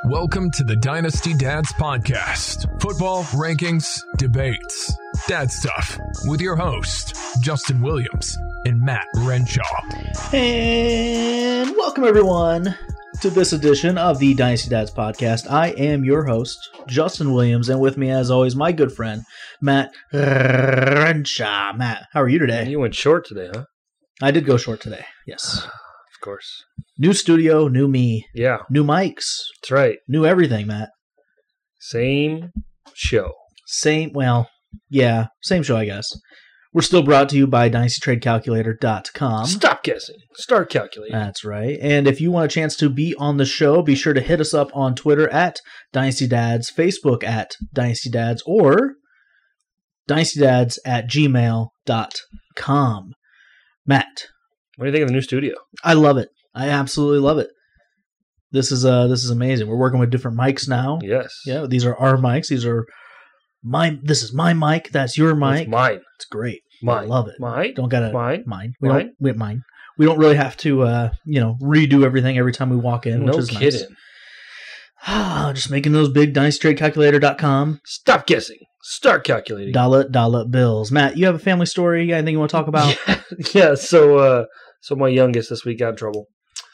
Welcome to the Dynasty Dads Podcast. Football, rankings, debates, dad stuff with your host, Justin Williams and Matt Renshaw. And welcome everyone to this edition of the Dynasty Dads Podcast. I am your host, Justin Williams, and with me as always, my good friend, Matt Renshaw. Matt, how are you today? You went short today, huh? I did go short today, yes. Of course. New studio, new me. Yeah. New mics. That's right. New everything, Matt. Same show. Same show, I guess. We're still brought to you by DynastyTradeCalculator.com. Stop guessing. Start calculating. That's right. And if you want a chance to be on the show, be sure to hit us up on Twitter at DynastyDads, Facebook at DynastyDads, or DynastyDads@gmail.com. Matt. What do you think of the new studio? I love it. I absolutely love it. This is amazing. We're working with different mics now. Yes. Yeah, these are our mics. This is my mic. That's your mic. It's mine. It's great. Mine. I love it. Mine. Don't gotta mine. We don't really have to redo everything every time we walk in, which No is kidding. Nice. Just making those big DynastyTradeCalculator.com. Stop guessing. Start calculating. Dollar bills. Matt, you have a family story? Anything you want to talk about? Yeah. So my youngest this week got in trouble.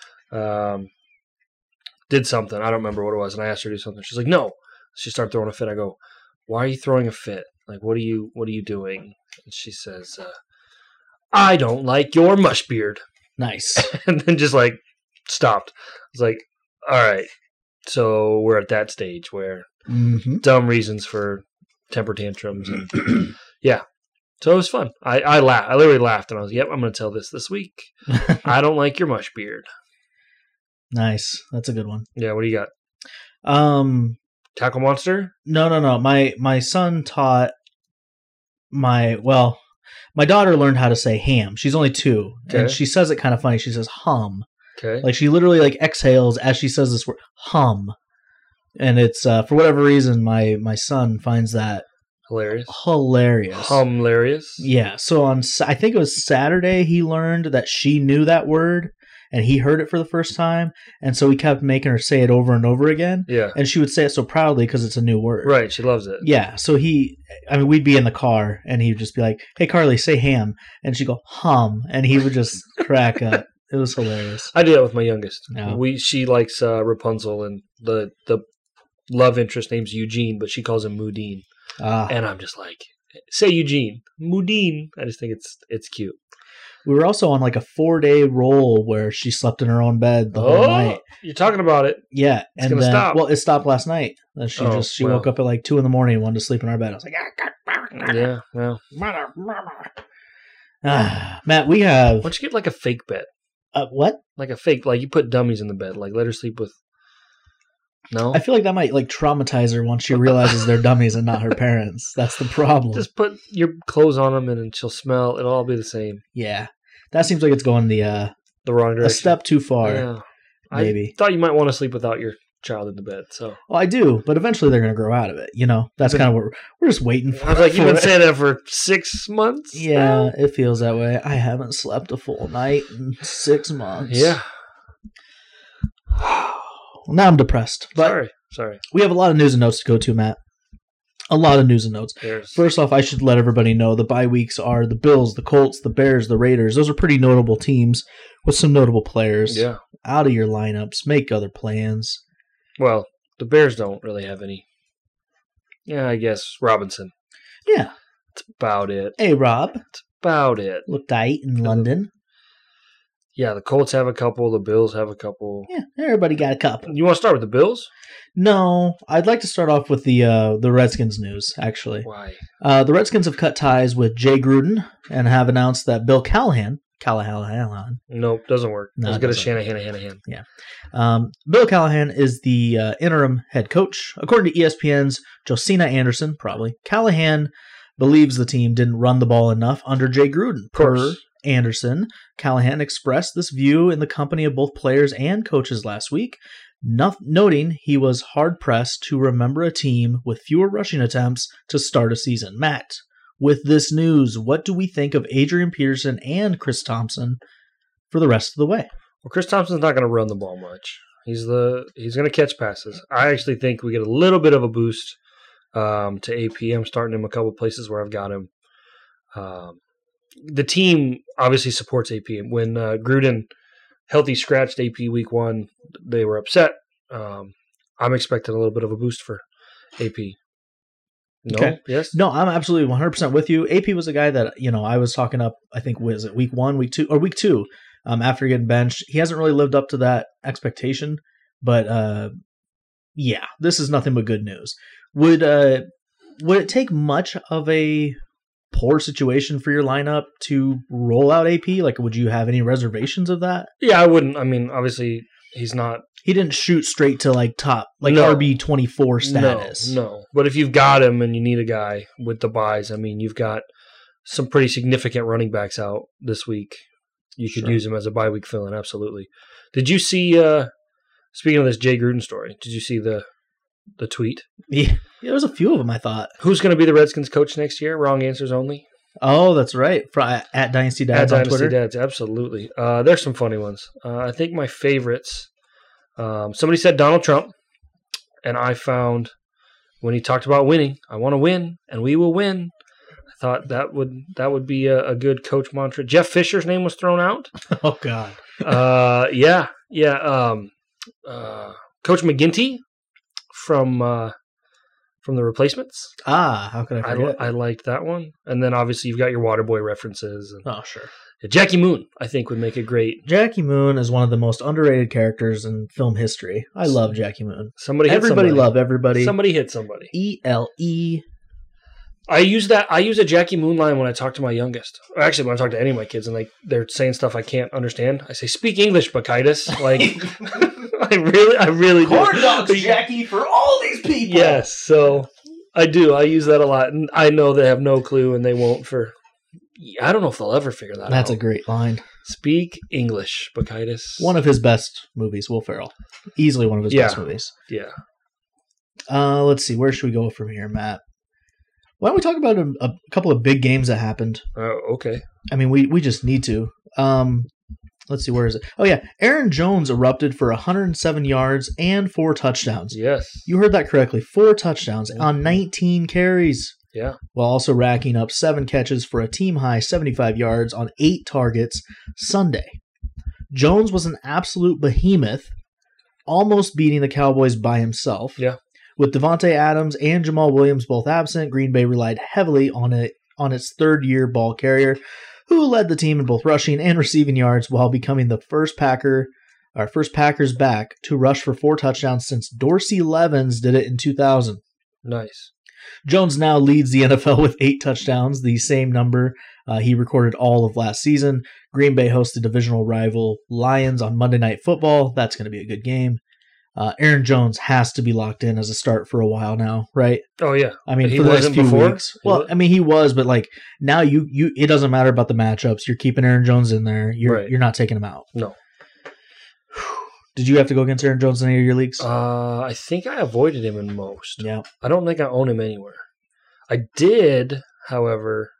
Did something. I don't remember what it was, and I asked her to do something. She's like, "No." She started throwing a fit. I go, "Why are you throwing a fit? Like, what are you doing?" And she says, "I don't like your mush beard." Nice. And then just like stopped. I was like, "All right." So we're at that stage where dumb reasons for temper tantrums, and yeah. So it was fun. I laughed. I literally laughed, and I was, "Yep, I'm going to tell this week. I don't like your mush beard." Nice. That's a good one. Yeah. What do you got? Tackle Monster? No. My son taught my daughter learned how to say ham. She's only 2, and she says it kind of funny. She says hum. Okay. Like she literally exhales as she says this word hum, and it's for whatever reason my son finds that hilarious. Hilarious. Yeah. So I think it was Saturday he learned that she knew that word. And he heard it for the first time, and so he kept making her say it over and over again. Yeah. And she would say it so proudly because it's a new word. Right, she loves it. Yeah, so we'd be in the car, and he would just be like, "Hey, Carly, say ham." And she'd go, hum, and he would just crack up. It was hilarious. I do that with my youngest. Yeah. She likes Rapunzel, and the love interest name's Eugene, but she calls him Moudine. And I'm just like, say Eugene. Moudine. I just think it's cute. We were also on a 4-day roll where she slept in her own bed the whole night. You're talking about it. Yeah. It's going to stop. Well, it stopped last night. Then she woke up at 2 a.m. and wanted to sleep in our bed. I was like, yeah, well. Matt, we have... Why don't you get a fake bed? What? Like a fake, you put dummies in the bed. Let her sleep with... No? I feel like that might traumatize her once she realizes they're dummies and not her parents. That's the problem. Just put your clothes on them and she'll smell. It'll all be the same. Yeah. That seems like it's going the wrong direction. A step too far. Yeah. Maybe. I thought you might want to sleep without your child in the bed. So. Well, I do, but eventually they're going to grow out of it. That's kind of what we're just waiting for. I was like, you've been saying that for 6 months? Yeah, now? it feels that way. I haven't slept a full night in 6 months. Yeah. Now I'm depressed. But Sorry. We have a lot of news and notes to go to, Matt. A lot of news and notes. First off, I should let everybody know the bye weeks are the Bills, the Colts, the Bears, the Raiders. Those are pretty notable teams with some notable players. Yeah. Out of your lineups. Make other plans. Well, the Bears don't really have any. Yeah, I guess Robinson. Yeah. That's about it. Hey, Rob. That's about it. Looked tight in London. Yeah, the Colts have a couple. The Bills have a couple. Yeah, everybody got a couple. You want to start with the Bills? No, I'd like to start off with the Redskins news, actually. Why? The Redskins have cut ties with Jay Gruden and have announced that Bill Callahan. Nope, doesn't work. No, as good as Shanahan. Yeah. Bill Callahan is the interim head coach. According to ESPN's Josina Anderson, probably, Callahan believes the team didn't run the ball enough under Jay Gruden. Of course. Per Anderson, Callahan expressed this view in the company of both players and coaches last week, noting he was hard-pressed to remember a team with fewer rushing attempts to start a season. Matt, with this news, what do we think of Adrian Peterson and Chris Thompson for the rest of the way? Well, Chris Thompson's not going to run the ball much. He's going to catch passes. I actually think we get a little bit of a boost to AP. I'm starting him a couple places where I've got him. The team obviously supports AP. When Gruden healthy scratched AP week 1, they were upset. I'm expecting a little bit of a boost for AP. No? Okay. Yes? No, I'm absolutely 100% with you. AP was a guy that, I was talking up, I think, was it week 1, week 2, or week 2, after getting benched. He hasn't really lived up to that expectation, but yeah, this is nothing but good news. Would it take much of a poor situation for your lineup to roll out AP? Like, would you have any reservations of that? Yeah, I wouldn't. I mean, obviously, he's not. He didn't shoot straight to top, RB24 status. No. But if you've got him and you need a guy with the buys, I mean, you've got some pretty significant running backs out this week. You could use him as a bye week fill-in, absolutely. Did you see, speaking of this Jay Gruden story, did you see the tweet? Yeah, there was a few of them, I thought. Who's going to be the Redskins coach next year? Wrong answers only. Oh, that's right. At Dynasty Dads on Twitter. At Dynasty Dads, absolutely. There's some funny ones. I think my favorites, somebody said Donald Trump, and I found when he talked about winning, I want to win, and we will win. I thought that would be a good coach mantra. Jeff Fisher's name was thrown out. Oh, God. Yeah. Coach McGinty from The Replacements. How could I forget? I liked that one. And then obviously you've got your Waterboy references. Oh, sure. Yeah, Jackie Moon, I think, would make a great. Jackie Moon is one of the most underrated characters in film history. I love Jackie Moon. Everybody love everybody. Somebody hit somebody. ELE. I use a Jackie Moon line when I talk to my youngest. Or actually, when I talk to any of my kids and they're saying stuff I can't understand, I say, "Speak English, Bacchitis." Like, I really do. Corn dogs, Jackie, for all these people. Yes, so I do. I use that a lot, and I know they have no clue, and they won't for. I don't know if they'll ever figure that out. That's a great line. Speak English, Bacchitis. One of his best movies, Will Ferrell. Easily one of his best movies. Yeah. Let's see. Where should we go from here, Matt? Why don't we talk about a couple of big games that happened? Oh, okay. I mean, we just need to. Let's see, where is it? Oh, yeah. Aaron Jones erupted for 107 yards and 4 touchdowns. Yes. You heard that correctly. 4 touchdowns on 19 carries. Yeah. While also racking up 7 catches for a team-high 75 yards on 8 targets Sunday. Jones was an absolute behemoth, almost beating the Cowboys by himself. Yeah. With Devontae Adams and Jamal Williams both absent, Green Bay relied heavily on its third-year ball carrier, who led the team in both rushing and receiving yards while becoming the first Packers back to rush for 4 touchdowns since Dorsey Levens did it in 2000. Nice. Jones now leads the NFL with 8 touchdowns, the same number he recorded all of last season. Green Bay hosts the divisional rival Lions on Monday Night Football. That's going to be a good game. Aaron Jones has to be locked in as a start for a while now, right? Oh yeah. I mean, for the next few weeks. Well, I mean, he was, but now it doesn't matter about the matchups. You're keeping Aaron Jones in there. You're not taking him out. No. Did you have to go against Aaron Jones in any of your leagues? I think I avoided him in most. Yeah. I don't think I own him anywhere. I did, however,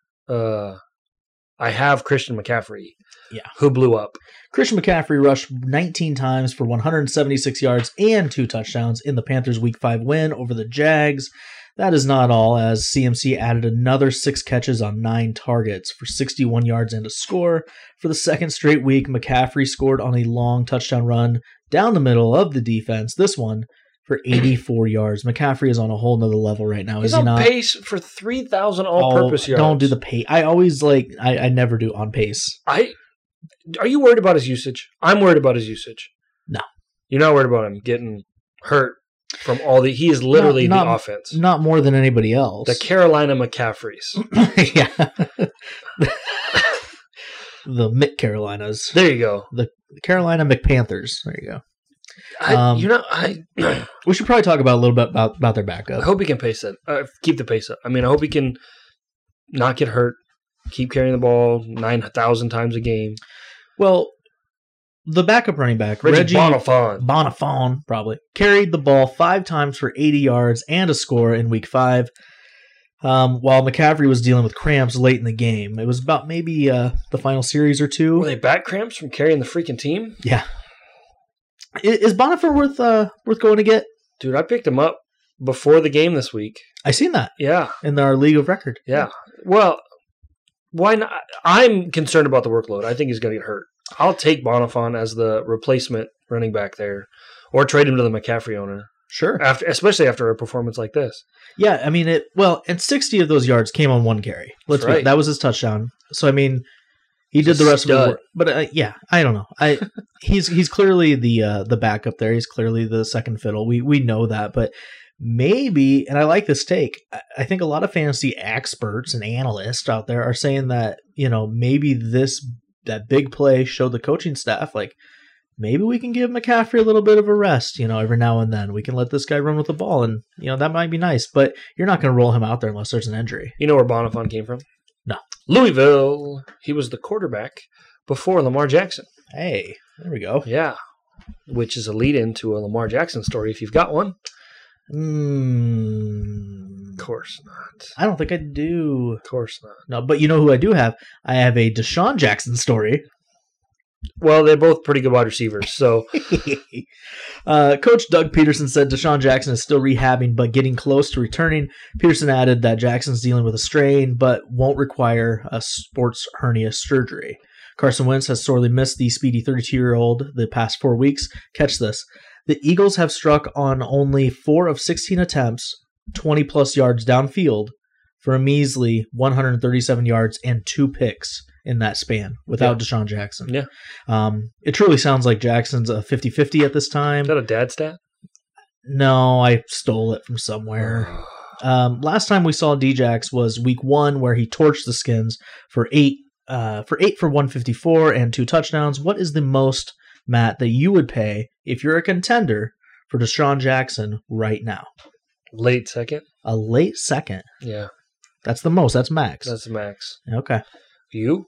I have Christian McCaffrey. Yeah. Who blew up. Christian McCaffrey rushed 19 times for 176 yards and 2 touchdowns in the Panthers' Week 5 win over the Jags. That is not all, as CMC added another 6 catches on 9 targets for 61 yards and a score. For the second straight week, McCaffrey scored on a long touchdown run down the middle of the defense, this one for 84 yards. McCaffrey is on a whole nother level right now, is he not? He's on pace for 3,000 all-purpose yards. Don't do the pace. I always I never do on pace. Are you worried about his usage? I'm worried about his usage. No. You're not worried about him getting hurt from all the... He is literally the offense. Not more than anybody else. The Carolina McCaffreys. Yeah. The Mick Carolinas. There you go. The Carolina McPanthers. There you go. We should probably talk about a little bit about their backup. I hope he can pace it. Keep the pace up. I mean, I hope he can not get hurt. Keep carrying the ball 9,000 times a game. Well, the backup running back, Reggie Bonifon, probably, carried the ball 5 times for 80 yards and a score in Week 5, while McCaffrey was dealing with cramps late in the game. It was about maybe the final series or 2. Were they back cramps from carrying the freaking team? Yeah. Is Bonifer worth going to get? Dude, I picked him up before the game this week. I seen that. Yeah. In our league of record. Yeah. Well, why not? I'm concerned about the workload. I think he's going to get hurt. I'll take Bonifant as the replacement running back there, or trade him to the McCaffrey owner. Sure. Especially after a performance like this. Yeah, I mean, and 60 of those yards came on one carry. That was his touchdown. So, I mean, he did the rest of the work. But, yeah, I don't know. He's clearly the backup there. He's clearly the second fiddle. We know that. But maybe, and I like this take, I think a lot of fantasy experts and analysts out there are saying that, maybe that big play showed the coaching staff, like, maybe we can give McCaffrey a little bit of a rest, every now and then. We can let this guy run with the ball, and, that might be nice. But you're not going to roll him out there unless there's an injury. You know where Bonifant came from? No. Louisville. He was the quarterback before Lamar Jackson. Hey, there we go. Yeah, which is a lead-in to a Lamar Jackson story if you've got one. Of course not. I don't think I do. Of course not. No, but you know who I do have? I have a Deshaun Jackson story. Well, they're both pretty good wide receivers, so. Coach Doug Peterson said Deshaun Jackson is still rehabbing, but getting close to returning. Peterson added that Jackson's dealing with a strain, but won't require a sports hernia surgery. Carson Wentz has sorely missed the speedy 32-year-old the past 4 weeks. Catch this. The Eagles have struck on only 4 of 16 attempts, 20-plus yards downfield, for a measly 137 yards and 2 picks in that span without Deshaun Jackson. Yeah. It truly sounds like Jackson's a 50-50 at this time. Is that a dad stat? No, I stole it from somewhere. Last time we saw Djax was week 1, where he torched the Skins for 8 for 154 and 2 touchdowns. What is the most, Matt, that you would pay if you're a contender for Deshaun Jackson right now? Late second? A late second. Yeah. That's the most. That's max. That's the max. Okay. You?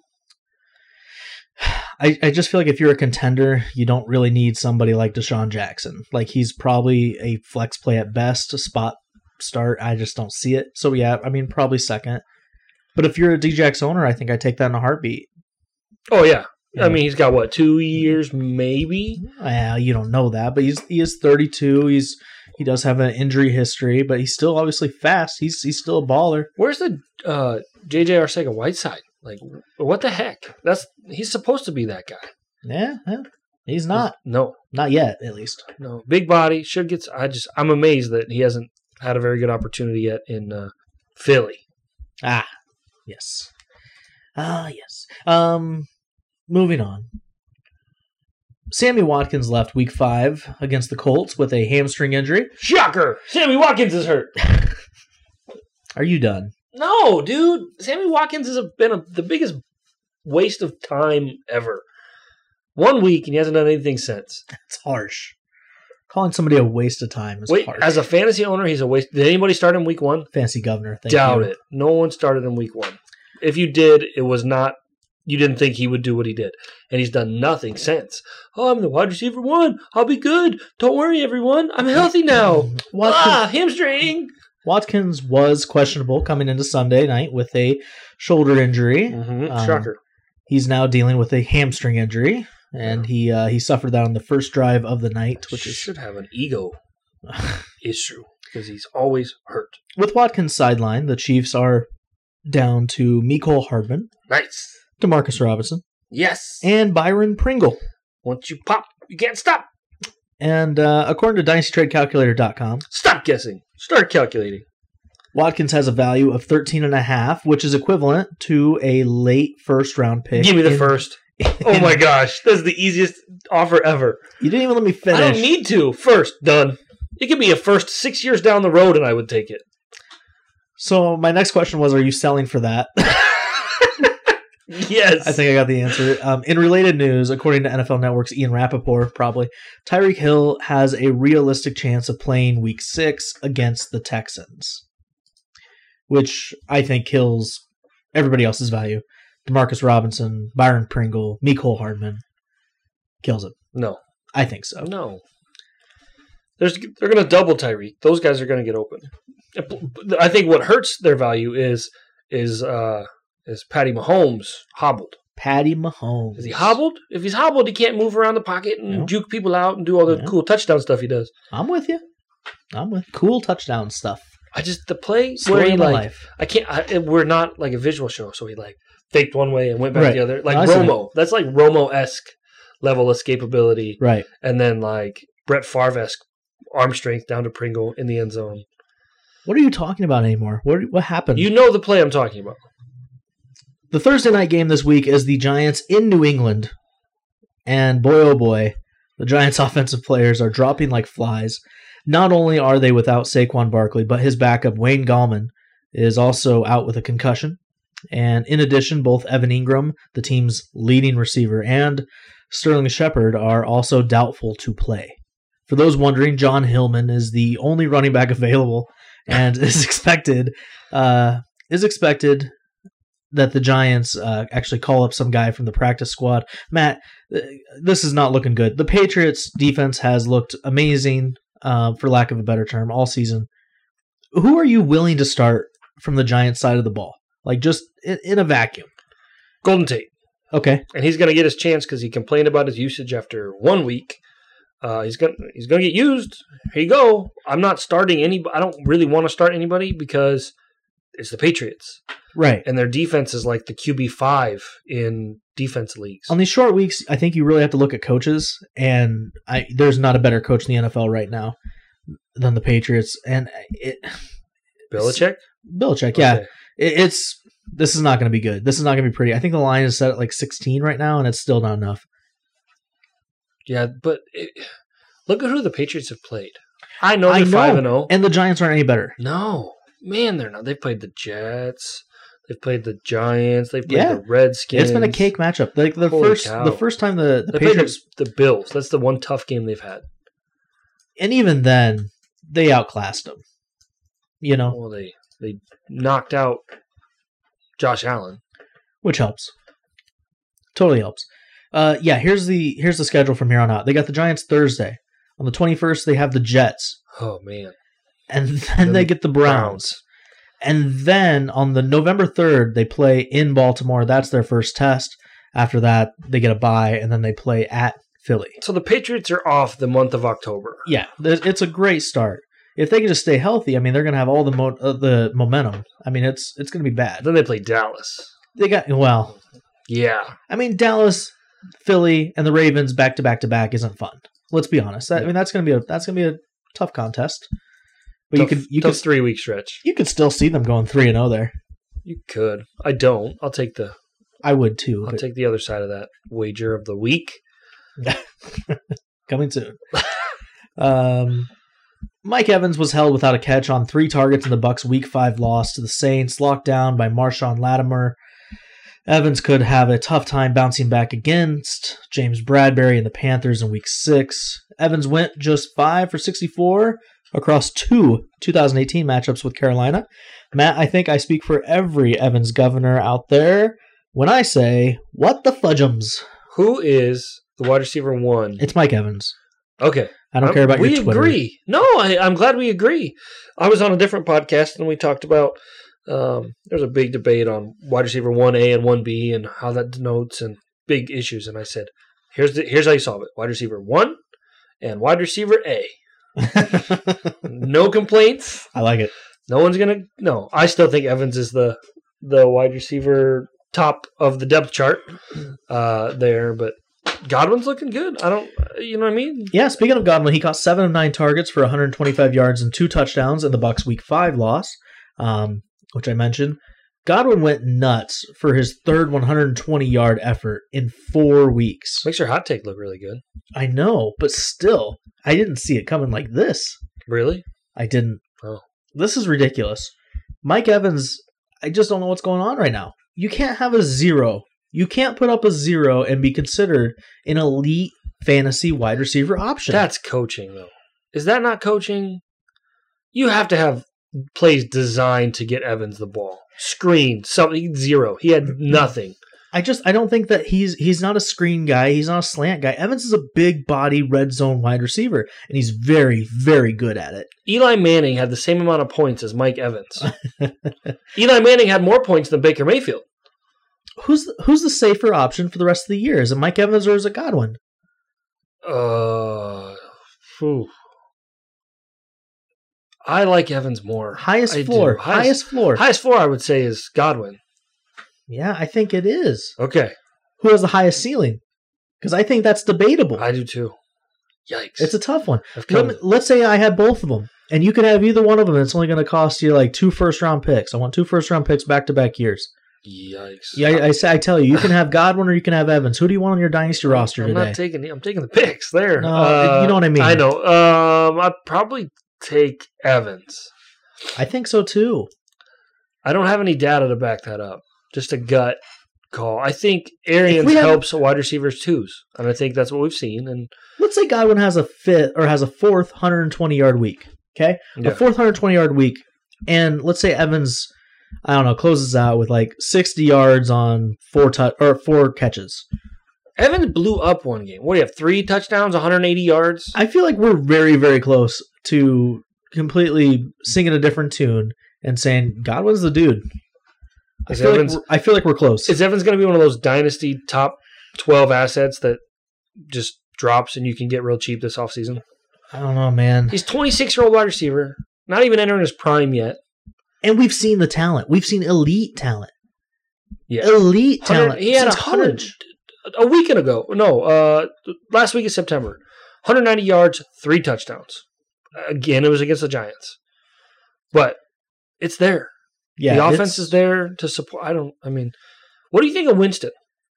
I just feel like if you're a contender, you don't really need somebody like Deshaun Jackson. Like, he's probably a flex play at best, a spot start. I just don't see it. So, yeah, I mean, probably second. But if you're a Djax owner, I think I take that in a heartbeat. Oh, yeah. I mean, he's got, 2 years maybe? Well, you don't know that, but he is 32. He does have an injury history, but he's still obviously fast. He's still a baller. Where's the J.J. Arcega-Whiteside? Like, what the heck? He's supposed to be that guy. Yeah, he's not. No. Not yet, at least. No. Big body, should get... I'm amazed that he hasn't had a very good opportunity yet in Philly. Yes. Yes. Moving on. Sammy Watkins left week 5 against the Colts with a hamstring injury. Shocker! Sammy Watkins is hurt. Are you done? No, dude. Sammy Watkins has been the biggest waste of time ever. 1 week and he hasn't done anything since. It's harsh. Calling somebody a waste of time is harsh. As a fantasy owner, he's a waste. Did anybody start in week 1? Fantasy governor. Doubt it. No one started in week 1. If you did, it was not. You didn't think he would do what he did. And he's done nothing since. Oh, I'm the wide receiver 1. I'll be good. Don't worry, everyone. I'm healthy now. Hamstring. Watkins was questionable coming into Sunday night with a shoulder injury. Shocker. He's now dealing with a hamstring injury, and he suffered that on the first drive of the night, which should have an ego issue because he's always hurt. With Watkins sidelined, the Chiefs are down to Mecole Hardman. Nice. Demarcus Robinson. Yes. And Byron Pringle. Once you pop, you can't stop. And according to DynastyTradeCalculator.com, stop guessing. Start calculating. Watkins has a value of 13.5, which is equivalent to a late first-round pick. Give me the first. Oh my gosh, that's the easiest offer ever. You didn't even let me finish. I don't need to. First, done. It could be a first 6 years down the road, and I would take it. So my next question was, are you selling for that? Yes. I think I got the answer. In related news, according to NFL Network's Ian Rappaport, probably, Tyreek Hill has a realistic chance of playing Week 6 against the Texans, which I think kills everybody else's value. Demarcus Robinson, Byron Pringle, Mecole Hardman. Kills it. No. I think so. No. They're going to double Tyreek. Those guys are going to get open. I think what hurts their value is Patty Mahomes hobbled. Patty Mahomes. Is he hobbled? If he's hobbled, he can't move around the pocket and juke people out and do all the cool touchdown stuff he does. I'm with you. Cool touchdown stuff. The play where he I can't. We're not like a visual show, so he faked one way and went back the other. Like Romo. That's like Romo-esque level escapability. Right. And then Brett Favre-esque arm strength down to Pringle in the end zone. What are you talking about anymore? What happened? You know the play I'm talking about. The Thursday night game this week is the Giants in New England. And boy, oh boy, the Giants' offensive players are dropping like flies. Not only are they without Saquon Barkley, but his backup, Wayne Gallman, is also out with a concussion. And in addition, both Evan Ingram, the team's leading receiver, and Sterling Shepard are also doubtful to play. For those wondering, John Hillman is the only running back available and is expected that the Giants actually call up some guy from the practice squad. Matt, this is not looking good. The Patriots' defense has looked amazing, for lack of a better term, all season. Who are you willing to start from the Giants side of the ball? Just in a vacuum. Golden Tate. Okay. And he's going to get his chance because he complained about his usage after 1 week. He's going to get used. Here you go. I'm not starting anybody. I don't really want to start anybody because it's the Patriots. Right. And their defense is like the QB5 in defense leagues. On these short weeks, I think you really have to look at coaches, and there's not a better coach in the NFL right now than the Patriots. And Belichick? Belichick, yeah. Okay. This is not going to be good. This is not going to be pretty. I think the line is set at 16 right now, and it's still not enough. Yeah, but look at who the Patriots have played. I know they're 5-0. And the Giants aren't any better. No. Man, they're not. They've played the Jets. They've played the Giants. They've played the Redskins. It's been a cake matchup. The first time the Patriots played the Bills. That's the one tough game they've had. And even then, they outclassed them. Well, they knocked out Josh Allen, which helps. Totally helps. Here's the schedule from here on out. They got the Giants Thursday. On the 21st, they have the Jets. Oh man. And then they get the Browns. And then on the November 3rd, they play in Baltimore. That's their first test. After that, they get a bye, and then they play at Philly. So the Patriots are off the month of October. Yeah, it's a great start. If they can just stay healthy, they're going to have all the momentum. It's going to be bad. Then they play Dallas. Yeah. Dallas, Philly, and the Ravens back to back to back isn't fun. Let's be honest. That's going to be a tough contest. But you could 3 week stretch. You could still see them going 3-0 there. You could. I don't. I would too. I'll take the other side of that wager of the week. Coming soon. Mike Evans was held without a catch on 3 targets in the Bucs' Week 5 loss to the Saints, locked down by Marshawn Lattimore. Evans could have a tough time bouncing back against James Bradbury and the Panthers in Week 6. Evans went just 5 for 64 across 2 2018 matchups with Carolina. Matt, I think I speak for every Evans governor out there when I say, what the fudgeums? Who is the wide receiver 1? It's Mike Evans. Okay. I don't care about your Twitter. We agree. No, I'm glad we agree. I was on a different podcast and we talked about there's a big debate on wide receiver 1A and 1B and how that denotes and big issues. And I said, here's how you solve it. Wide receiver 1 and wide receiver A. No complaints. I like it. No one's going to... No, I still think Evans is the wide receiver top of the depth chart there, but Godwin's looking good. You know what I mean? Yeah, speaking of Godwin, he caught 7 of 9 targets for 125 yards and 2 touchdowns in the Bucs' Week 5 loss, which I mentioned. Godwin went nuts for his third 120-yard effort in 4 weeks. Makes your hot take look really good. I know, but still, I didn't see it coming like this. Really? I didn't. Oh. This is ridiculous. Mike Evans, I just don't know what's going on right now. You can't have a 0. You can't put up a 0 and be considered an elite fantasy wide receiver option. That's coaching, though. Is that not coaching? You have to have plays designed to get Evans the ball. Screen, something, 0. He had nothing. I don't think that he's not a screen guy. He's not a slant guy. Evans is a big body red zone wide receiver, and he's very, very good at it. Eli Manning had the same amount of points as Mike Evans. Eli Manning had more points than Baker Mayfield. Who's the safer option for the rest of the year? Is it Mike Evans or is it Godwin? I like Evans more. Highest floor. Highest floor. Highest floor, I would say, is Godwin. Yeah, I think it is. Okay. Who has the highest ceiling? Because I think that's debatable. I do too. Yikes. It's a tough one. Let's say I had both of them, and you could have either one of them. It's only going to cost you like 2 first-round picks. I want 2 first-round picks back-to-back years. Yikes. Yeah, I tell you can have Godwin or you can have Evans. Who do you want on your dynasty roster today? I'm taking the picks there. No, you know what I mean. I know. I'd probably take Evans. I think so too. I don't have any data to back that up. Just a gut call. I think Arians helps wide receivers twos, and I think that's what we've seen. And let's say Godwin has a fourth 120-yard week. Okay, a fourth 120-yard week, and let's say Evans, I don't know, closes out with like 60 yards on 4 catches. Evans blew up one game. What do you have? 3 touchdowns, 180 yards. I feel like we're very, very close to completely singing a different tune and saying Godwin's the dude. I feel like we're close. Is Evans going to be one of those dynasty top 12 assets that just drops and you can get real cheap this offseason? I don't know, man. He's 26-year-old wide receiver, not even entering his prime yet. And we've seen the talent. We've seen elite talent. Yeah. Elite talent. He had 100 a week ago. No, last week of September. 190 yards, 3 touchdowns. Again, it was against the Giants. But it's there. Yeah, the offense is there to support. What do you think of Winston?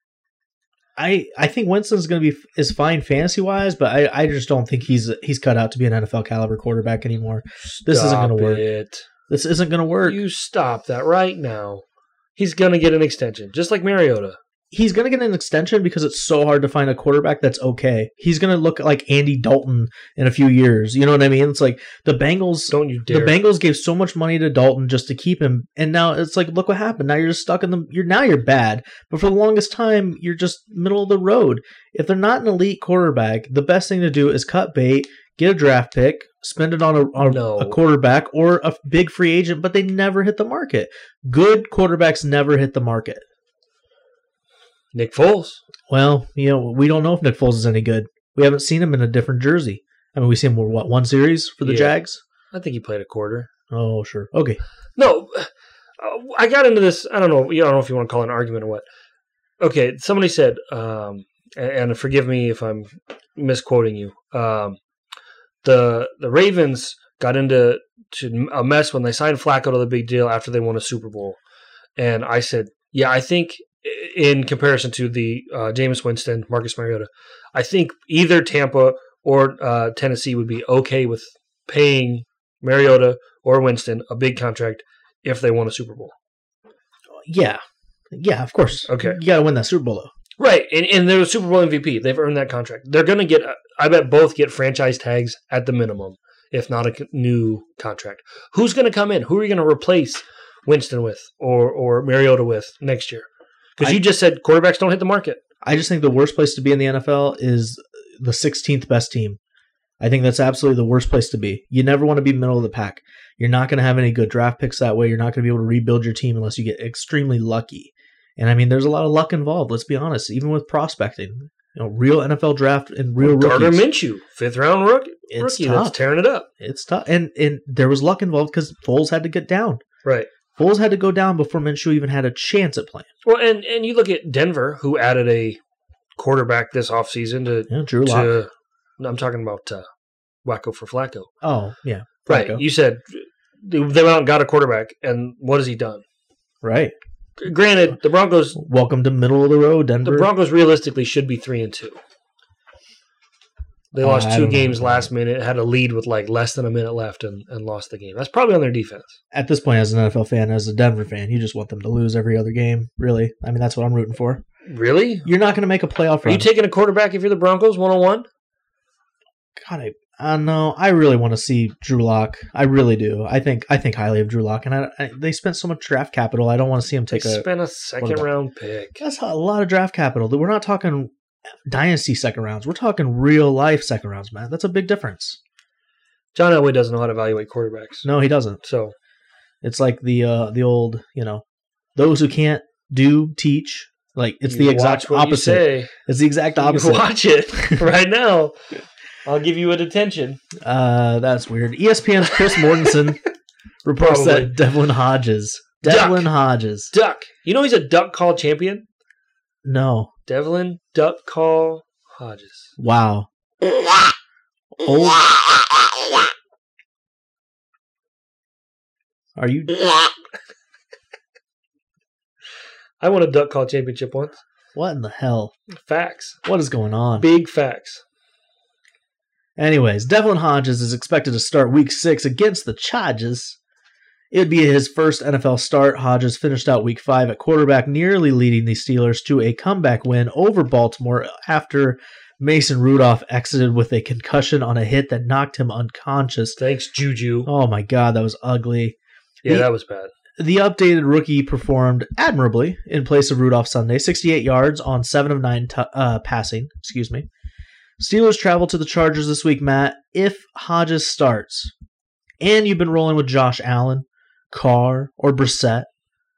I think Winston's going to is fine fantasy wise, but I just don't think he's cut out to be an NFL caliber quarterback anymore. This isn't going to work. This isn't going to work. You stop that right now. He's going to get an extension, just like Mariota. He's going to get an extension because it's so hard to find a quarterback that's okay. He's going to look like Andy Dalton in a few years. You know what I mean? It's like the Bengals. Don't you dare. The Bengals gave so much money to Dalton just to keep him, and now it's like, look what happened. Now you're just stuck in the. You're bad, but for the longest time you're just middle of the road. If they're not an elite quarterback, the best thing to do is cut bait, get a draft pick, spend it on a quarterback or a big free agent, but they never hit the market. Good quarterbacks never hit the market. Nick Foles. Well, we don't know if Nick Foles is any good. We haven't seen him in a different jersey. I mean, we see him one series for the Jags? I think he played a quarter. Oh, sure. Okay. No, I got into this. I don't know if you want to call it an argument or what. Okay, somebody said, and forgive me if I'm misquoting you. The Ravens got into a mess when they signed Flacco to the big deal after they won a Super Bowl, and I said, yeah, I think. In comparison to the Jameis Winston, Marcus Mariota, I think either Tampa or Tennessee would be okay with paying Mariota or Winston a big contract if they won a Super Bowl. Yeah, of course. Okay, you got to win that Super Bowl though. Right, and they're a Super Bowl MVP. They've earned that contract. They're going to get. I bet both get franchise tags at the minimum, if not a new contract. Who's going to come in? Who are you going to replace Winston with or Mariota with next year? Because you just said quarterbacks don't hit the market. I just think the worst place to be in the NFL is the 16th best team. I think that's absolutely the worst place to be. You never want to be middle of the pack. You're not going to have any good draft picks that way. You're not going to be able to rebuild your team unless you get extremely lucky. And I mean, there's a lot of luck involved. Let's be honest. Even with prospecting, real NFL draft and real rookies. Gardner Minshew, 5th-round rookie that's tearing it up. It's tough, and there was luck involved because Foles had to get down. Right. Foles had to go down before Minshew even had a chance at playing. Well, and you look at Denver, who added a quarterback this offseason to Drew Lock. I'm talking about Wacko for Flacco. Oh, yeah. Flacco. Right. You said they went out and got a quarterback, and what has he done? Right. Granted, the Broncos... Welcome to middle of the road, Denver. The Broncos realistically should be 3-2. They lost 2 games last minute, had a lead with like less than a minute left, and lost the game. That's probably on their defense. At this point, as an NFL fan, as a Denver fan, you just want them to lose every other game, really. I mean, that's what I'm rooting for. Really? You're not going to make a playoff run. Are you taking a quarterback if you're the Broncos, 1-on-1? God, I know. I really want to see Drew Lock. I really do. I think highly of Drew Lock, and they spent so much draft capital. I don't want to see him take spent a second-round pick. That's a lot of draft capital. We're not talking dynasty second rounds. We're talking real life second rounds, man. That's a big difference. John Elway doesn't know how to evaluate quarterbacks. No, he doesn't. So it's like the old, those who can't do, teach. Like, it's the exact opposite. It's the exact opposite. Watch it right now. I'll give you a detention. That's weird. ESPN's Chris Mortensen reports that Devlin Hodges. Duck. You know he's a duck call champion? No. Devlin Duck Call Hodges. Wow. Are you... I won a duck call championship once. What in the hell? Facts. What is going on? Big facts. Anyways, Devlin Hodges is expected to start Week 6 against the Chargers. It would be his first NFL start. Hodges finished out Week 5 at quarterback, nearly leading the Steelers to a comeback win over Baltimore after Mason Rudolph exited with a concussion on a hit that knocked him unconscious. Thanks, Juju. Oh my God, that was ugly. Yeah, that was bad. The updated rookie performed admirably in place of Rudolph Sunday, 68 yards on 7 of 9 passing. Steelers travel to the Chargers this week, Matt. If Hodges starts, and you've been rolling with Josh Allen, Carr, or Brissett,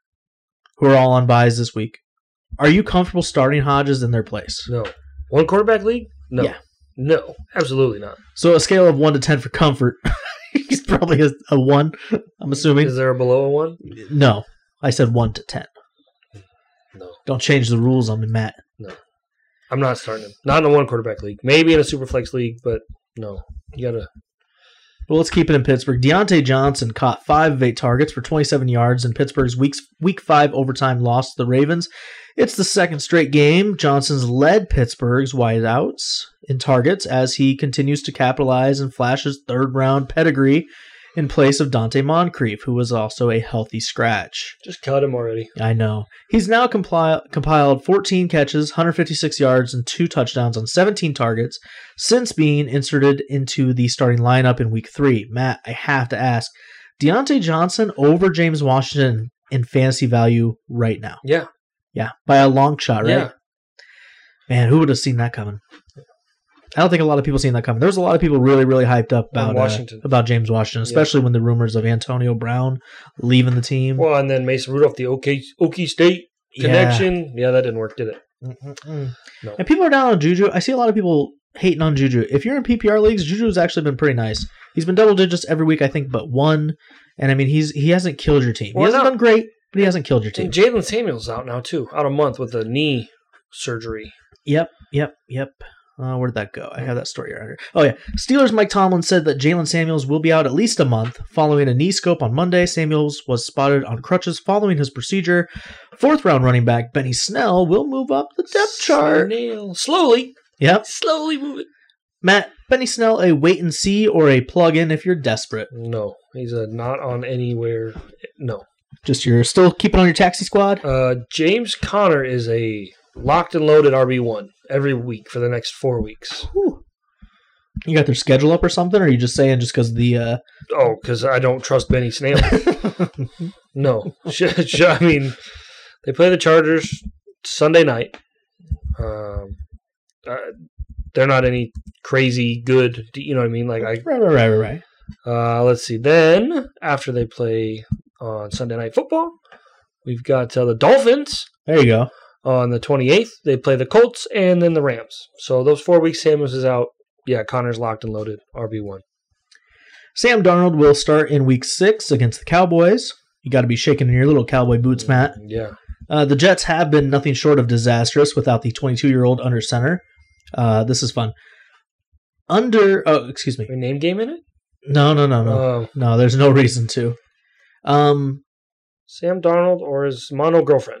who are all on buys this week, are you comfortable starting Hodges in their place? No. One quarterback league? No. Yeah. No, absolutely not. So a scale of 1 to 10 for comfort. He's probably a 1, I'm assuming. Is there a below a 1? No. I said 1 to 10. No. Don't change the rules on me, Matt. No. I'm not starting him. Not in a one quarterback league. Maybe in a super flex league, but no. You gotta. Well, let's keep it in Pittsburgh. Deontay Johnson caught 5 of 8 targets for 27 yards in Pittsburgh's Week 5 overtime loss to the Ravens. It's the second straight game Johnson's led Pittsburgh's wideouts in targets as he continues to capitalize and flash his third-round pedigree in place of Dante Moncrief, who was also a healthy scratch. Just cut him already. I know. He's now compiled 14 catches, 156 yards, and 2 touchdowns on 17 targets since being inserted into the starting lineup in Week 3. Matt, I have to ask, Deontay Johnson over James Washington in fantasy value right now? Yeah. Yeah, by a long shot, right? Yeah. Man, who would have seen that coming? I don't think a lot of people seen that coming. There was a lot of people really, really hyped up about James Washington, especially when the rumors of Antonio Brown leaving the team. Well, and then Mason Rudolph, the Okie State connection. Yeah, that didn't work, did it? No. And people are down on Juju. I see a lot of people hating on Juju. If you're in PPR leagues, Juju's actually been pretty nice. He's been double digits every week, I think, but 1. And I mean, he hasn't killed your team. He hasn't done great, but he hasn't killed your team. And Jalen Samuel's out now, too. Out a month with a knee surgery. Yep. Where did that go? I have that story right here. Oh, yeah. Steelers' Mike Tomlin said that Jalen Samuels will be out at least a month following a knee scope on Monday. Samuels was spotted on crutches following his procedure. 4th-round running back Benny Snell will move up the depth chart. Slowly. Yep. Slowly move it. Matt, Benny Snell, a wait-and-see or a plug-in if you're desperate? No. He's a not on anywhere. No. Just you're still keeping on your taxi squad? James Conner is a locked and loaded RB1 every week for the next 4 weeks. Whew. You got their schedule up or something, or are you just saying just because the... because I don't trust Benny Snell. No. I mean, they play the Chargers Sunday night. They're not any crazy good, you know what I mean? Right. Let's see. Then, after they play on Sunday Night Football, we've got the Dolphins. There you go. On the 28th, they play the Colts and then the Rams. So those 4 weeks, Samuels is out. Yeah, Connor's locked and loaded, RB1. Sam Darnold will start in Week 6 against the Cowboys. You got to be shaking in your little cowboy boots, Matt. Yeah. The Jets have been nothing short of disastrous without the 22-year-old under center. This is fun. Excuse me. A name game in it? No. No, there's no reason to. Sam Darnold or his mono girlfriend?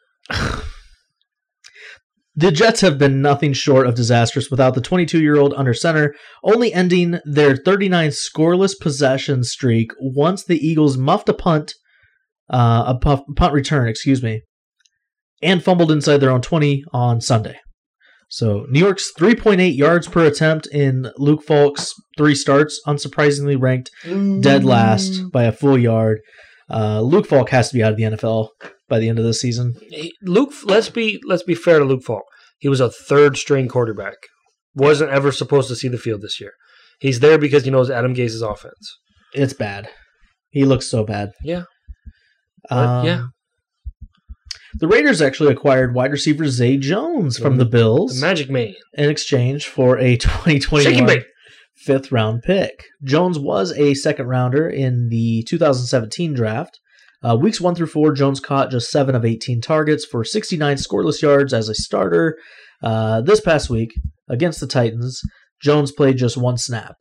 The Jets have been nothing short of disastrous without the 22-year-old under center, only ending their 39 scoreless possession streak once the Eagles muffed a punt return, and fumbled inside their own 20 on Sunday. So New York's 3.8 yards per attempt in Luke Falk's 3 starts, unsurprisingly ranked dead last by a full yard. Luke Falk has to be out of the NFL by the end of the season. Let's be fair to Luke Falk. He was a 3rd-string quarterback. Wasn't ever supposed to see the field this year. He's there because he knows Adam Gase's offense. It's bad. He looks so bad. Yeah. Yeah. The Raiders actually acquired wide receiver Zay Jones from the Bills. The Magic Man. In exchange for a 2021 fifth-round pick. Jones was a second-rounder in the 2017 draft. Weeks 1 through 4, Jones caught just 7 of 18 targets for 69 scoreless yards as a starter. This past week, against the Titans, Jones played just 1 snap.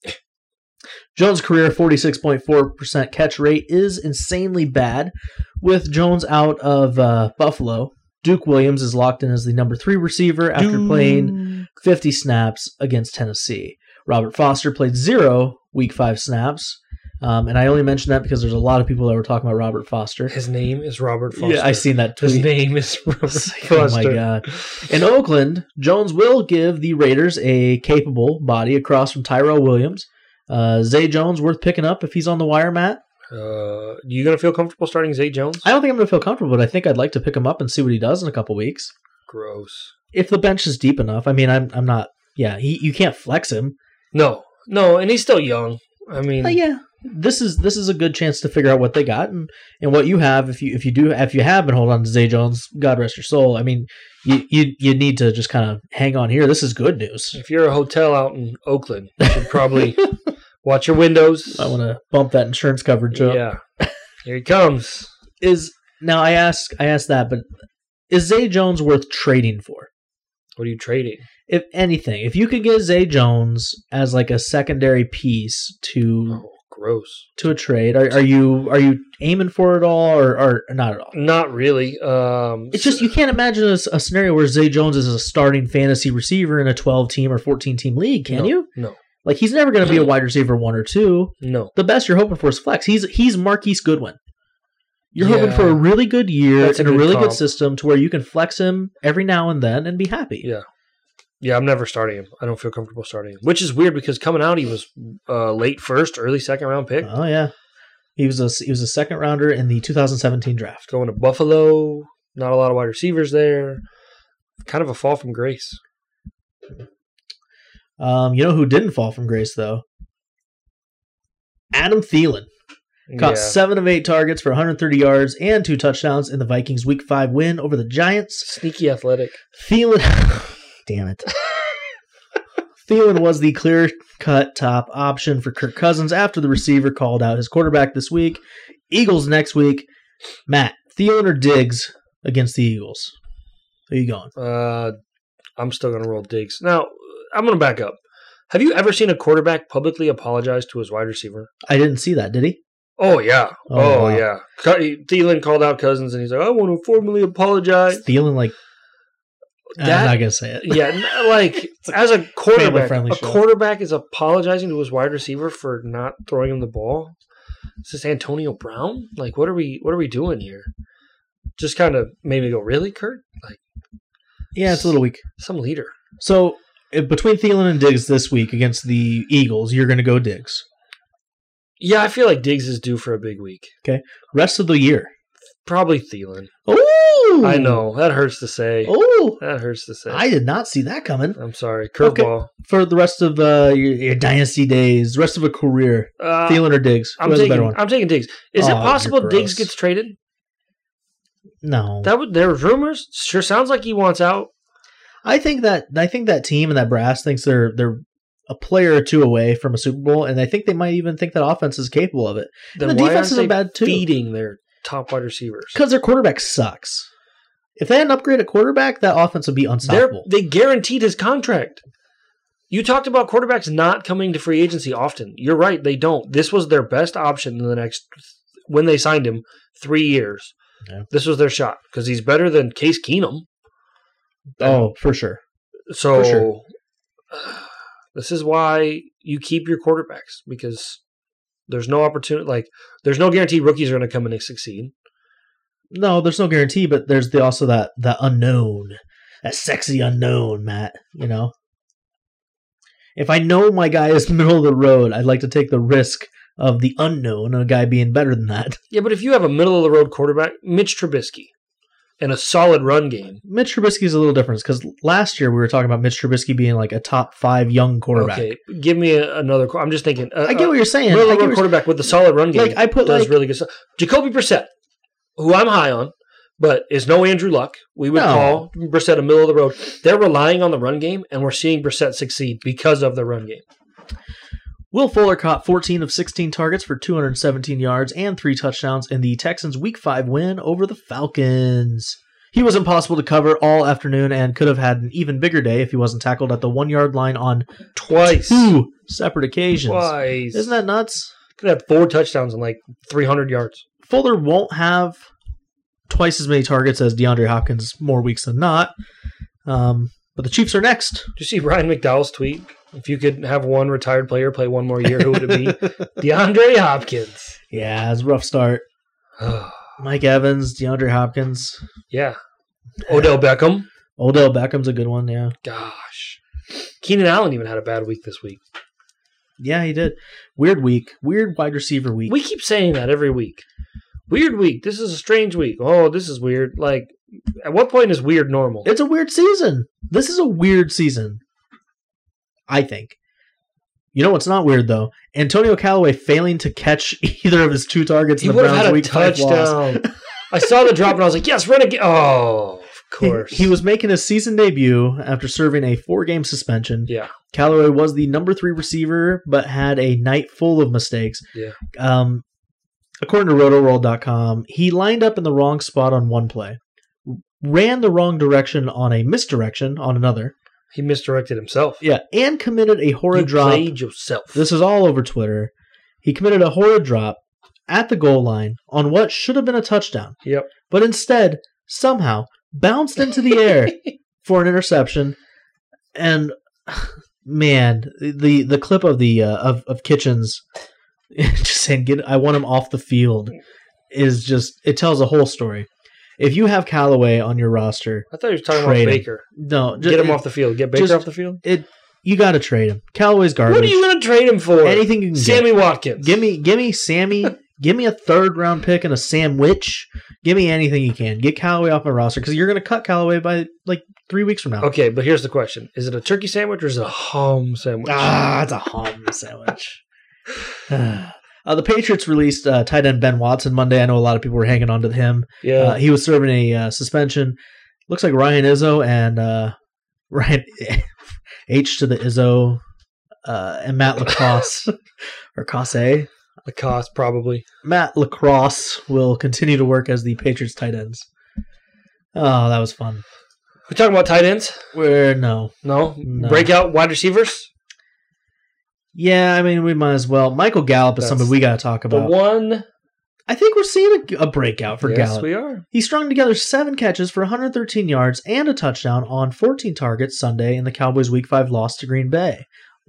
Jones' career 46.4% catch rate is insanely bad. With Jones out of Buffalo, Duke Williams is locked in as the number 3 receiver after playing 50 snaps against Tennessee. Robert Foster played 0 Week 5 snaps. And I only mention that because there's a lot of people that were talking about Robert Foster. His name is Robert Foster. Yeah, I seen that tweet. His name is Robert Foster. Oh my God. In Oakland, Jones will give the Raiders a capable body across from Tyrell Williams. Zay Jones worth picking up if he's on the wire, Matt? You going to feel comfortable starting Zay Jones? I don't think I'm going to feel comfortable, but I think I'd like to pick him up and see what he does in a couple weeks. Gross. If the bench is deep enough. I mean, I'm not... Yeah, you can't flex him. No, and he's still young. I mean... yeah. This is a good chance to figure out what they got and what you have. If you have been holding on to Zay Jones, God rest your soul. I mean, you need to just kind of hang on here. This is good news. If you're a hotel out in Oakland, you should probably watch your windows. I want to bump that insurance coverage up. Yeah, here he comes. Now I ask that, but is Zay Jones worth trading for? What are you trading? If anything, if you could get Zay Jones as like a secondary piece to. Oh. Gross. To a trade. Are you aiming for it all or not at all? Not really. It's just you can't imagine a scenario where Zay Jones is a starting fantasy receiver in a 12-team or 14-team league, can you? No. Like he's never going to be a wide receiver 1 or 2. No. The best you're hoping for is flex. He's Marquise Goodwin. You're hoping for a really good year and a really good system to where you can flex him every now and then and be happy. Yeah. Yeah, I'm never starting him. I don't feel comfortable starting him. Which is weird because coming out, he was late first, early second round pick. Oh yeah, he was a second rounder in the 2017 draft. Going to Buffalo, not a lot of wide receivers there. Kind of a fall from grace. You know who didn't fall from grace though? Adam Thielen caught 7 of 8 targets for 130 yards and 2 touchdowns in the Vikings' Week 5 win over the Giants. Sneaky athletic. Thielen. Damn it. Thielen was the clear-cut top option for Kirk Cousins after the receiver called out his quarterback this week. Eagles next week. Matt, Thielen or Diggs against the Eagles? Who are you going? I'm still going to roll Diggs. Now, I'm going to back up. Have you ever seen a quarterback publicly apologize to his wide receiver? I didn't see that. Did he? Oh, yeah. Wow. Yeah. Thielen called out Cousins, and he's like, I want to formally apologize. Thielen, like... I'm not going to say it. Yeah, like, as a quarterback, show. Quarterback is apologizing to his wide receiver for not throwing him the ball. Is this Antonio Brown? Like, what are we doing here? Just kind of made me go, really, Kurt? Like, yeah, it's a little weak. Some leader. So, between Thielen and Diggs this week against the Eagles, you're going to go Diggs. Yeah, I feel like Diggs is due for a big week. Okay. Rest of the year. Probably Thielen. Oh, I know. That hurts to say. Oh, that hurts to say. I did not see that coming. I'm sorry. Curveball. Okay. For the rest of your dynasty days, the rest of a career, Thielen or Diggs? I'm taking Diggs. Is it possible Diggs gets traded? No. There's rumors. Sure sounds like he wants out. I think that team and that brass thinks they're a player or two away from a Super Bowl, and I think they might even think that offense is capable of it. Then and the defense isn't bad too. Feeding their top wide receivers because their quarterback sucks. If they had an upgrade at quarterback, that offense would be unstoppable. They guaranteed his contract. You talked about quarterbacks not coming to free agency often. You're right, they don't. This was their best option in the next when they signed him 3 years. Yeah. This was their shot because he's better than Case Keenum. Oh, for sure. So for sure. This is why you keep your quarterbacks because there's no opportunity. Like there's no guarantee rookies are going to come in and succeed. No, there's no guarantee, but there's also that unknown, that sexy unknown, Matt. You know, if I know my guy is middle of the road, I'd like to take the risk of the unknown and a guy being better than that. Yeah, but if you have a middle of the road quarterback, Mitch Trubisky, and a solid run game. Mitch Trubisky is a little different because last year we were talking about Mitch Trubisky being like a top 5 young quarterback. Okay, give me another. I'm just thinking. I get what you're saying. Middle of the road quarterback with a solid run game. Like I put does really good stuff. Jacoby Brissett, who I'm high on, But it's no Andrew Luck. We would call Brissett a middle of the road. They're relying on the run game, and we're seeing Brissett succeed because of the run game. Will Fuller caught 14 of 16 targets for 217 yards and 3 touchdowns in the Texans' Week 5 win over the Falcons. He was impossible to cover all afternoon and could have had an even bigger day if he wasn't tackled at the 1-yard line on twice. 2 separate occasions. Twice. Isn't that nuts? Could have 4 touchdowns and like 300 yards. Fuller won't have twice as many targets as DeAndre Hopkins more weeks than not. But the Chiefs are next. Did you see Ryan McDowell's tweet? If you could have one retired player play one more year, who would it be? DeAndre Hopkins. Yeah, it's a rough start. Mike Evans, DeAndre Hopkins. Yeah. Odell Beckham. Odell Beckham's a good one, yeah. Gosh. Keenan Allen even had a bad week this week. Yeah, he did. Weird week. Weird wide receiver week. We keep saying that every week. Weird week. This is a strange week. Oh, this is weird. Like, at what point is weird normal? It's a weird season. This is a weird season, I think. You know what's not weird, though? Antonio Callaway failing to catch either of his 2 targets in the Browns' Week 5 loss. I saw the drop and I was like, yes, run again. Oh, of course. He was making his season debut after serving a 4-game suspension. Yeah. Callaway was the number 3 receiver, but had a night full of mistakes. Yeah. According to Rotoroll.com, he lined up in the wrong spot on one play, ran the wrong direction on a misdirection on another. He misdirected himself. Yeah, and committed a horrid drop. You played yourself. This is all over Twitter. He committed a horrid drop at the goal line on what should have been a touchdown. Yep. But instead, somehow, bounced into the air for an interception. And man, the clip of the of Kitchens just saying, I want him off the field is just, it tells a whole story. If you have Callaway on your roster, I thought you were talking about Baker. No, get him off the field. Get Baker off the field. You got to trade him. Callaway's garbage. What are you going to trade him for? Anything you can Sammy get. Watkins. Give me Sammy. Give me a 3rd-round pick and a sandwich. Give me anything you can. Get Callaway off my roster because you're going to cut Callaway by like 3 weeks from now. Okay, but here's the question: is it a turkey sandwich or is it a hum sandwich? It's a hum sandwich. The Patriots released tight end Ben Watson Monday. I know a lot of people were hanging on to him. Yeah. He was serving a suspension. Looks like Ryan Izzo and Ryan H to the Izzo and Matt LaCrosse or Cosse. Lacoste, probably. Matt LaCrosse will continue to work as the Patriots tight ends. Oh, that was fun. We're talking about tight ends? No. Breakout wide receivers? Yeah, I mean, we might as well. Michael Gallup is something we got to talk about. The one. I think we're seeing a breakout for Gallup. Yes, we are. He strung together 7 catches for 113 yards and a touchdown on 14 targets Sunday in the Cowboys' Week 5 loss to Green Bay.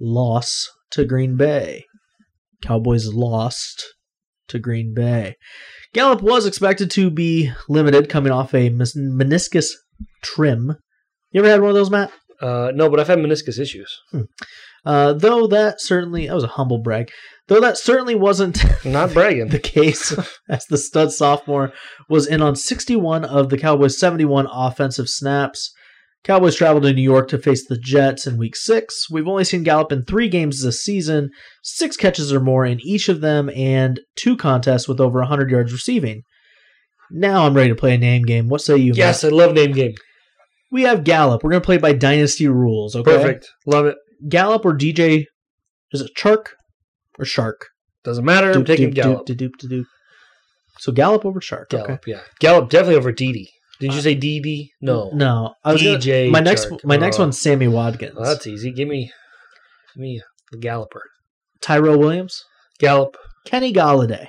Cowboys lost to Green Bay. Gallup was expected to be limited coming off a meniscus trim. You ever had one of those, Matt? No, but I've had meniscus issues. Though that was a humble brag. Though that certainly wasn't not bragging the case, as the stud sophomore was in on 61 of the Cowboys' 71 offensive snaps. Cowboys traveled to New York to face the Jets in Week 6. We've only seen Gallup in 3 games this season, 6 catches or more in each of them, and 2 contests with over 100 yards receiving. Now I'm ready to play a name game. What say you, Yes, Matt? I love name game. We have Gallup. We're going to play by dynasty rules, okay? Perfect. Love it. Gallup or DJ, is it Chark or Shark? Doesn't matter. I'm taking Gallup. So Gallup over Shark. Gallup, okay. Yeah. Gallup definitely over Didi. Did you say Didi? No. No. DJ. My next one's Sammy Watkins. Well, that's easy. Give me the Galloper. Tyrell Williams. Gallup. Kenny Galladay.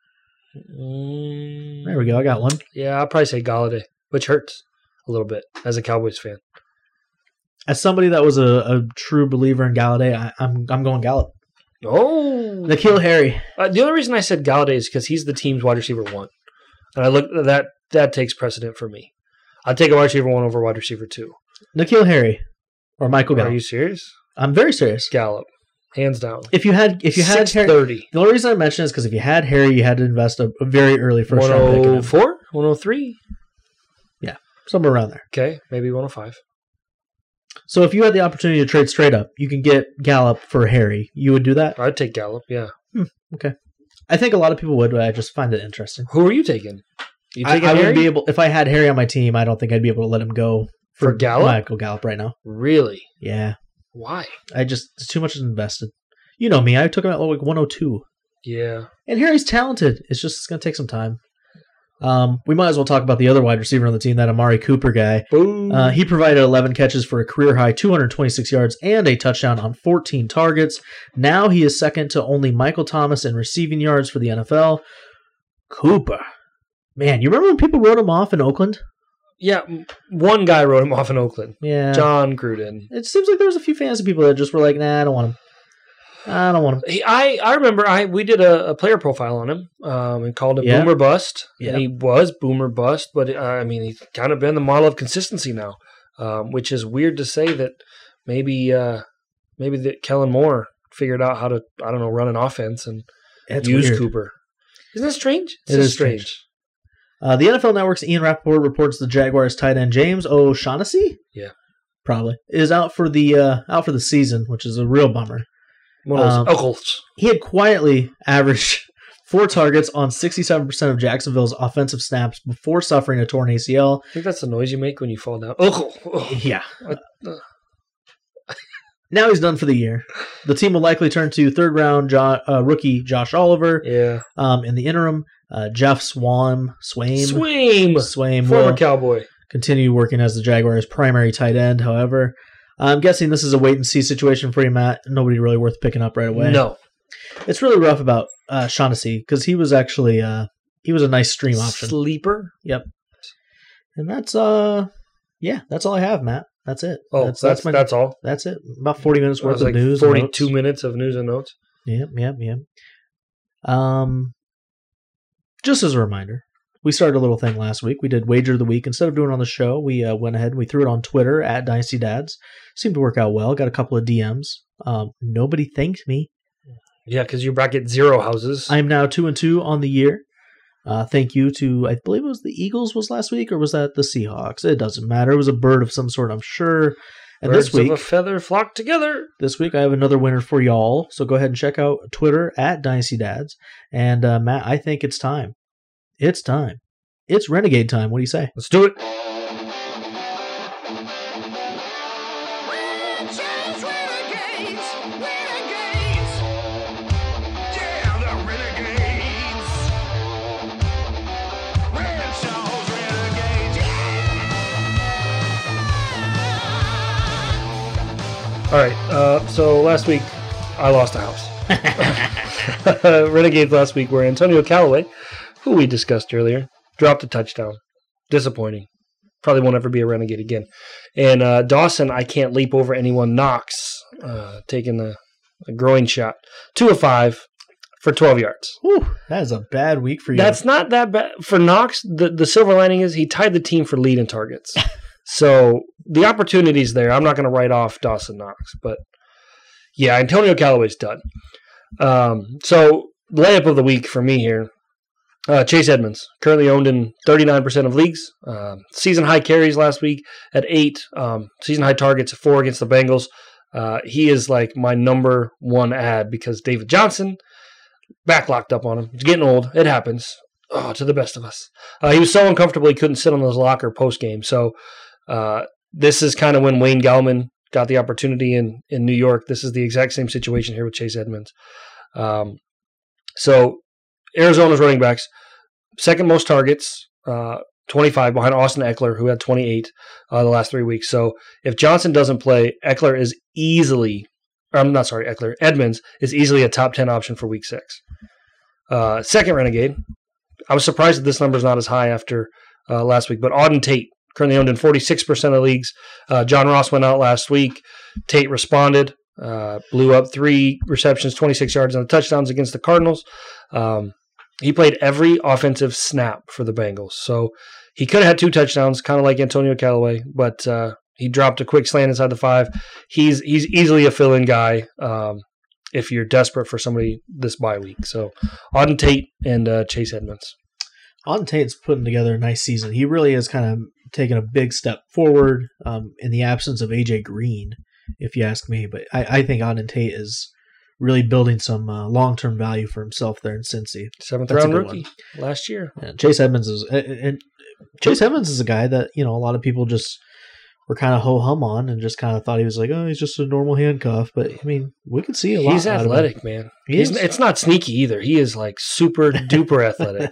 There we go. I got one. Yeah, I'll probably say Galladay, which hurts a little bit as a Cowboys fan. As somebody that was a true believer in Galladay, I'm going Gallup. Oh, N'Keal Harry. The only reason I said Galladay is because he's the team's wide receiver 1, and I look that takes precedent for me. I'd take a wide receiver 1 over wide receiver 2. N'Keal Harry or Michael Gallup. Are you serious? I'm very serious. Gallup, hands down. If you had Harry, 30. The only reason I mention is because if you had Harry, you had to invest a very early first round pick in him. 104, 103. Yeah, somewhere around there. Okay, maybe 105. So if you had the opportunity to trade straight up, you can get Gallup for Harry. You would do that? I'd take Gallup, yeah. Okay. I think a lot of people would, but I just find it interesting. Who are you taking? I wouldn't be able. If I had Harry on my team, I don't think I'd be able to let him go for Gallup. Michael Gallup right now. Really? Yeah. Why? It's too much invested. You know me. I took him at like 102. Yeah. And Harry's talented. It's going to take some time. We might as well talk about the other wide receiver on the team, that Amari Cooper guy. He provided 11 catches for a career-high 226 yards and a touchdown on 14 targets. Now he is second to only Michael Thomas in receiving yards for the NFL. Cooper. Man, you remember when people wrote him off in Oakland? Yeah, one guy wrote him off in Oakland. Yeah. John Gruden. It seems like there was a few fantasy people that just were like, nah, I don't want him. I remember we did a player profile on him and called him Boomer Bust. Yeah. And he was Boomer Bust, but he's kind of been the model of consistency now, which is weird to say that maybe that Kellen Moore figured out how to, run an offense and use weird. Cooper. Isn't that strange? It is strange. The NFL Network's Ian Rappaport reports the Jaguars tight end James O'Shaughnessy, probably, is out for the season, which is a real bummer. One of those uncles. He had quietly averaged 4 targets on 67% of Jacksonville's offensive snaps before suffering a torn ACL. I think that's the noise you make when you fall down. Uncle. Yeah. Now he's done for the year. The team will likely turn to third-round rookie Josh Oliver. Yeah. In the interim, Jeff Swaim, former Cowboy, continue working as the Jaguars' primary tight end. However, I'm guessing this is a wait-and-see situation for you, Matt. Nobody really worth picking up right away. No. It's really rough about Shaughnessy because he was actually he was a nice stream option. Sleeper? Yep. And that's all I have, Matt. That's it. Oh, that's all? That's it. About 40 minutes worth of news. 42 minutes of news and notes? Yep. Just as a reminder, we started a little thing last week. We did Wager of the Week. Instead of doing it on the show, we went ahead and we threw it on Twitter at Dynasty Dads. Seemed to work out well. Got a couple of DMs. Nobody thanked me. Yeah, because you bracket 0 houses. I am now 2-2 on the year. Thank you to, I believe it was the Eagles was last week, or was that the Seahawks? It doesn't matter. It was a bird of some sort, I'm sure. And Birds this week, of a feather flock together. This week, I have another winner for y'all. So go ahead and check out Twitter at Dynasty Dads. And Matt, I think it's time. It's time. It's Renegade time. What do you say? Let's do it. All right, so last week I lost a house. Renegades last week were Antonio Callaway, who we discussed earlier, dropped a touchdown. Disappointing. Probably won't ever be a Renegade again. And Dawson, I can't leap over anyone. Knox, taking a groin shot. 2 of 5 for 12 yards. Whew, that is a bad week for you. That's not that bad. For Knox, the silver lining is he tied the team for lead in targets. So the opportunity's there. I'm not going to write off Dawson Knox, but yeah, Antonio Callaway's done. So layup of the week for me here, Chase Edmonds, currently owned in 39% of leagues. Season high carries last week at 8. Season high targets at 4 against the Bengals. He is like my number one ad because David Johnson back locked up on him. He's getting old. It happens. Oh, to the best of us. He was so uncomfortable he couldn't sit on his locker post game. So this is kind of when Wayne Gallman got the opportunity in New York. This is the exact same situation here with Chase Edmonds. So Arizona's running backs, second most targets, 25 behind Austin Eckler, who had 28 the last 3 weeks. So if Johnson doesn't play, Edmonds is easily a top 10 option for week 6. Second Renegade, I was surprised that this number is not as high after last week, but Auden Tate, currently owned in 46% of leagues. John Ross went out last week. Tate responded, blew up 3 receptions, 26 yards, and the touchdowns against the Cardinals. He played every offensive snap for the Bengals. So he could have had 2 touchdowns, kind of like Antonio Callaway, but he dropped a quick slant inside the 5. He's easily a fill-in guy if you're desperate for somebody this bye week. So Auden Tate and Chase Edmonds. Auden Tate's putting together a nice season. He really has kind of taken a big step forward in the absence of A.J. Green, if you ask me. But I think Auden Tate is really building some long-term value for himself there in Cincy. 7th That's a round good rookie last year. Yeah, Chase Edmonds is a guy that, you know, a lot of people just were kind of ho-hum on and just kind of thought he was like, oh, he's just a normal handcuff. But, I mean, we could see a lot. He's athletic, man. It's not sneaky either. He is like super duper athletic.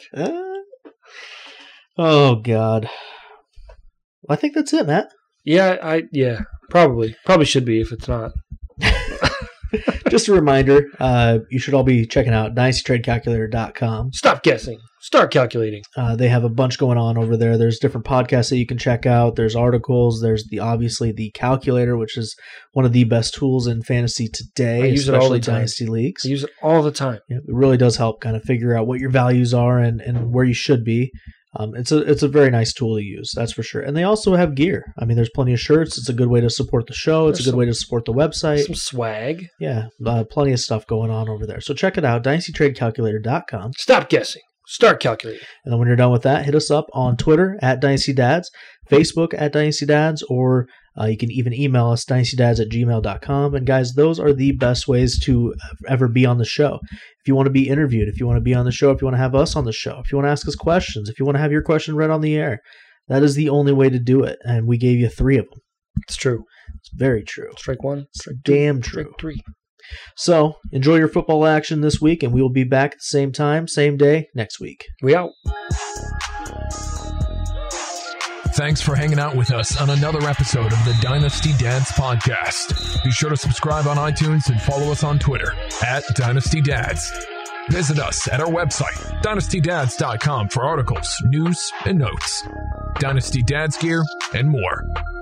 Oh, God. I think that's it, Matt. Yeah, probably should be if it's not. Just a reminder, you should all be checking out DynastyTradeCalculator.com. Stop guessing. Start calculating. They have a bunch going on over there. There's different podcasts that you can check out. There's articles. There's obviously the calculator, which is one of the best tools in fantasy today, I use it all the time. Dynasty leagues. I use it all the time. Yeah, it really does help kind of figure out what your values are and where you should be. It's a very nice tool to use, that's for sure. And they also have gear. I mean, there's plenty of shirts. It's a good way to support the show. It's a good way to support the website. Some swag. Yeah, plenty of stuff going on over there. So check it out, DynastyTradeCalculator.com. Stop guessing. Start calculating. And then when you're done with that, hit us up on Twitter at DynastyDads, Facebook at DynastyDads, or you can even email us, dynastydads@gmail.com. And guys, those are the best ways to ever be on the show. If you want to be interviewed, if you want to be on the show, if you want to have us on the show, if you want to ask us questions, if you want to have your question read on the air, that is the only way to do it. And we gave you 3 of them. It's true. It's very true. Strike 1, strike 2, damn true. Strike 3. So, enjoy your football action this week, and we will be back at the same time, same day, next week. We out. Thanks for hanging out with us on another episode of the Dynasty Dads Podcast. Be sure to subscribe on iTunes and follow us on Twitter at Dynasty Dads. Visit us at our website, dynastydads.com, for articles, news, and notes, Dynasty Dads gear, and more.